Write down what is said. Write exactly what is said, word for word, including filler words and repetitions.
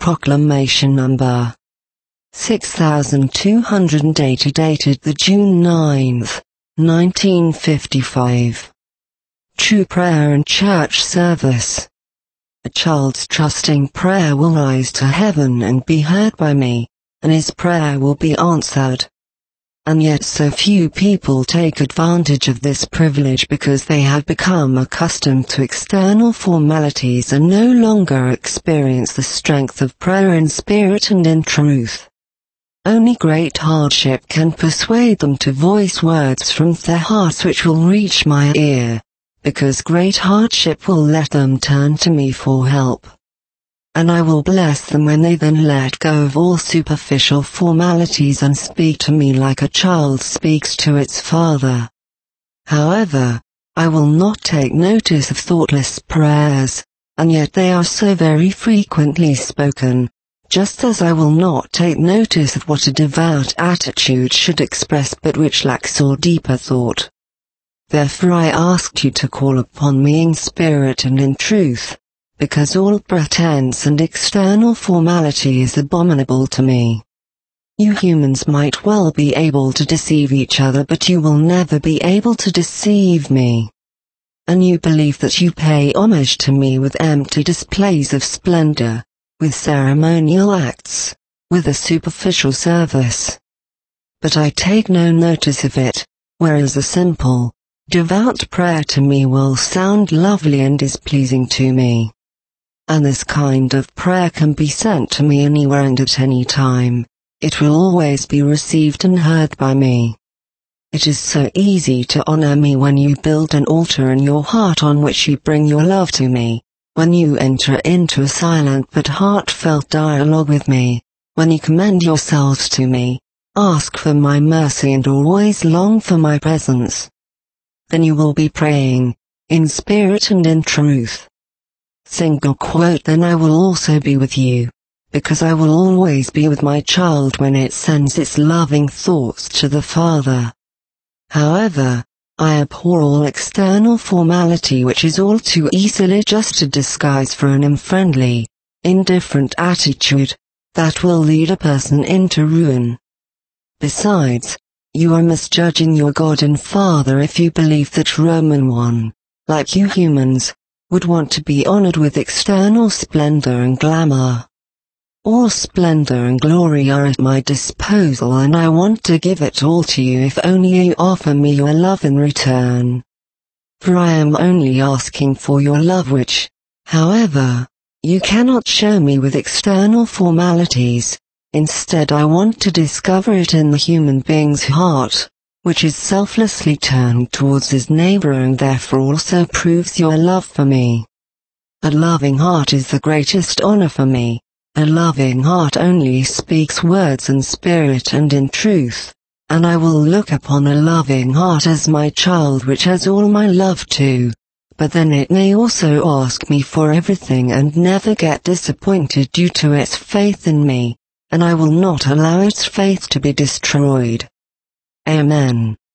Proclamation number six thousand two hundred eighty, dated the June ninth, nineteen fifty-five. True prayer and church service. A child's trusting prayer will rise to heaven and be heard by me, and his prayer will be answered. And yet so few people take advantage of this privilege because they have become accustomed to external formalities and no longer experience the strength of prayer in spirit and in truth. Only great hardship can persuade them to voice words from their hearts which will reach my ear, because great hardship will let them turn to me for help. And I will bless them when they then let go of all superficial formalities and speak to me like a child speaks to its father. However, I will not take notice of thoughtless prayers, and yet they are so very frequently spoken, just as I will not take notice of what a devout attitude should express but which lacks all deeper thought. Therefore I asked you to call upon me in spirit and in truth, because all pretense and external formality is abominable to me. You humans might well be able to deceive each other, but you will never be able to deceive me. And you believe that you pay homage to me with empty displays of splendor, with ceremonial acts, with a superficial service. But I take no notice of it, whereas a simple, devout prayer to me will sound lovely and is pleasing to me. And this kind of prayer can be sent to me anywhere and at any time. It will always be received and heard by me. It is so easy to honor me when you build an altar in your heart on which you bring your love to me, when you enter into a silent but heartfelt dialogue with me, when you commend yourselves to me, ask for my mercy and always long for my presence. Then you will be praying, in spirit and in truth. Single quote Then I will also be with you, because I will always be with my child when it sends its loving thoughts to the Father. However, I abhor all external formality which is all too easily just a disguise for an unfriendly, indifferent attitude, that will lead a person into ruin. Besides, you are misjudging your God and Father if you believe that Roman one, like you humans, would want to be honored with external splendor and glamour. All splendor and glory are at my disposal, and I want to give it all to you if only you offer me your love in return. For I am only asking for your love which, however, you cannot show me with external formalities. Instead I want to discover it in the human being's heart, which is selflessly turned towards his neighbor and therefore also proves your love for me. A loving heart is the greatest honor for me. A loving heart only speaks words in spirit and in truth, and I will look upon a loving heart as my child which has all my love too, but then it may also ask me for everything and never get disappointed due to its faith in me, and I will not allow its faith to be destroyed. Amen.